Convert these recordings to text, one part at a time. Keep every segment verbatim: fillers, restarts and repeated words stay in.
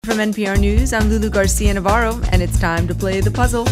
From N P R News, I'm Lulu Garcia-Navarro, and it's time to play the puzzle.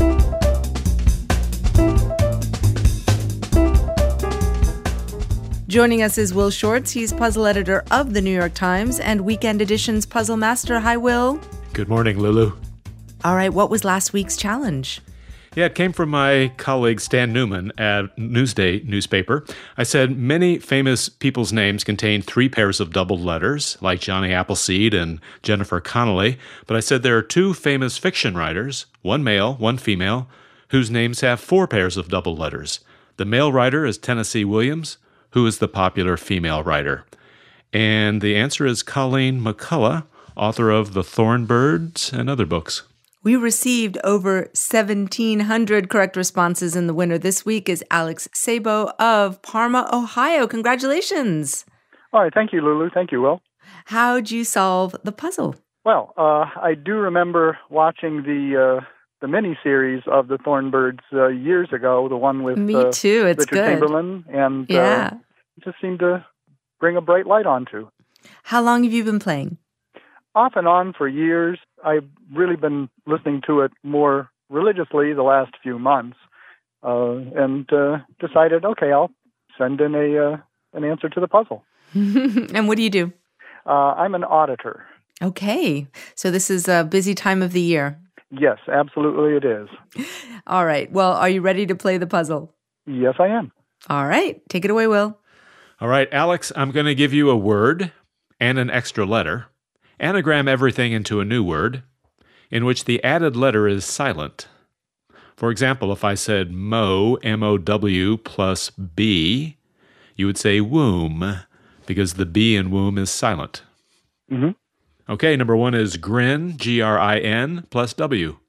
Joining us is Will Shortz. He's puzzle editor of The New York Times and Weekend Edition's puzzle master. Hi, Will. Good morning, Lulu. All right, what was last week's challenge? Yeah, it came from my colleague Stan Newman at Newsday newspaper. I said many famous people's names contain three pairs of doubled letters, like Johnny Appleseed and Jennifer Connelly. But I said there are two famous fiction writers, one male, one female, whose names have four pairs of doubled letters. The male writer is Tennessee Williams, who is the popular female writer. And the answer is Colleen McCullough, author of The Thornbirds and other books. We received over seventeen hundred correct responses, and the winner this week is Alex Sabo of Parma, Ohio. Congratulations. All right. Thank you, Lulu. Thank you, Will. How'd you solve the puzzle? Well, uh, I do remember watching the uh, the miniseries of the Thornbirds uh, years ago, the one with Me uh, too. It's Richard good. Chamberlain, and Yeah. uh, it just seemed to bring a bright light onto. How long have you been playing? Off and on for years. I've really been listening to it more religiously the last few months, uh, and uh, decided, okay, I'll send in a uh, an answer to the puzzle. And what do you do? Uh, I'm an auditor. Okay. So this is a busy time of the year. Yes, absolutely it is. All right. Well, are you ready to play the puzzle? Yes, I am. All right. Take it away, Will. All right, Alex, I'm going to give you a word and an extra letter. Anagram everything into a new word in which the added letter is silent. For example, if I said Mo, M O W plus B, you would say womb because the B in womb is silent. Mm-hmm. Okay, number one is grin, G R I N, plus W.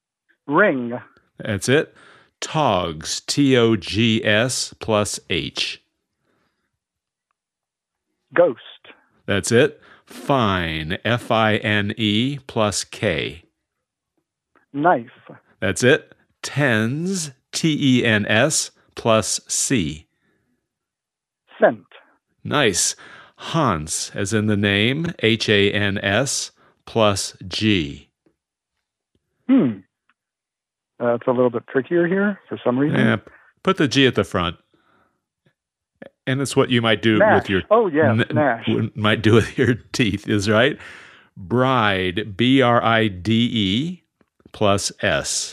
Ring. That's it. Togs, T O G S, plus H. Ghost. That's it. Fine, F I N E, plus K. Knife. That's it. Tens, T E N S, plus C. Scent. Nice. Hans, as in the name, H A N S, plus G. Hmm. That's a little bit trickier here for some reason. Yeah, put the G at the front. And it's what you might do Nash. with your Oh, yeah, n- Nash. might do with your teeth, is right. Bride, B R I D E, plus S.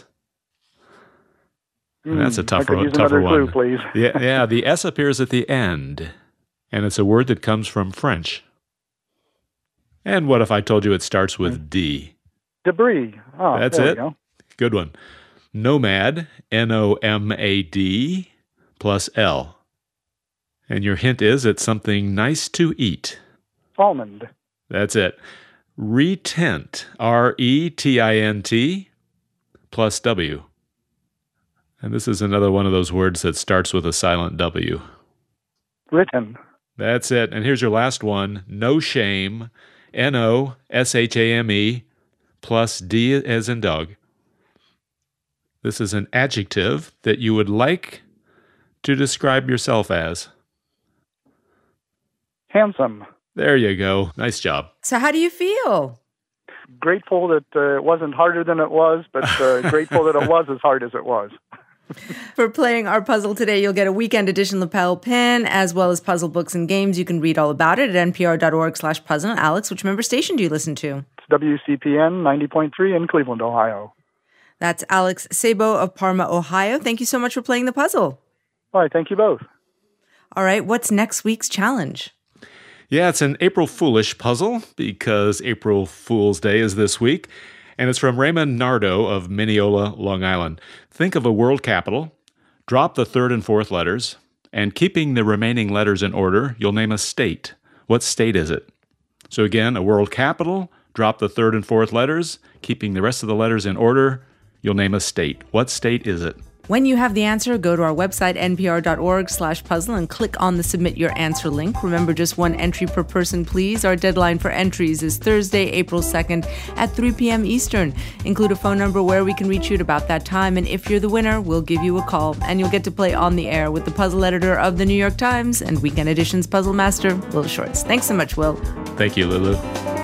Hmm. That's a I tougher, could use tougher another one. clue, please. yeah, yeah, the S appears at the end, and it's a word that comes from French. And what if I told you it starts with D? Debris. Oh, That's there it. we go. Good one. Nomad, N O M A D, plus L. And your hint is it's something nice to eat. Almond. That's it. Retent, R E T I N T, plus W. And this is another one of those words that starts with a silent W. Written. That's it. And here's your last one. No shame, N O S H A M E, plus D as in dog. This is an adjective that you would like to describe yourself as. Handsome. There you go. Nice job. So how do you feel? Grateful that uh, it wasn't harder than it was, but uh, grateful that it was as hard as it was. For playing our puzzle today, you'll get a weekend edition lapel pin, as well as puzzle books and games. You can read all about it at npr.org slash puzzle. Alex, which member station do you listen to? It's W C P N ninety point three in Cleveland, Ohio. That's Alex Sabo of Parma, Ohio. Thank you so much for playing the puzzle. All right, thank you both. All right, what's next week's challenge? Yeah, it's an April Foolish puzzle because April Fool's Day is this week. And it's from Raymond Nardo of Mineola, Long Island. Think of a world capital, drop the third and fourth letters, and keeping the remaining letters in order, you'll name a state. What state is it? So again, a world capital, drop the third and fourth letters, keeping the rest of the letters in order, you'll name a state. What state is it? When you have the answer, go to our website, npr.org slash puzzle, and click on the Submit Your Answer link. Remember, just one entry per person, please. Our deadline for entries is Thursday, April second at three p.m. Eastern. Include a phone number where we can reach you at about that time, and if you're the winner, we'll give you a call, and you'll get to play on the air with the puzzle editor of The New York Times and Weekend Edition's puzzle master, Will Shortz. Thanks so much, Will. Thank you, Lulu.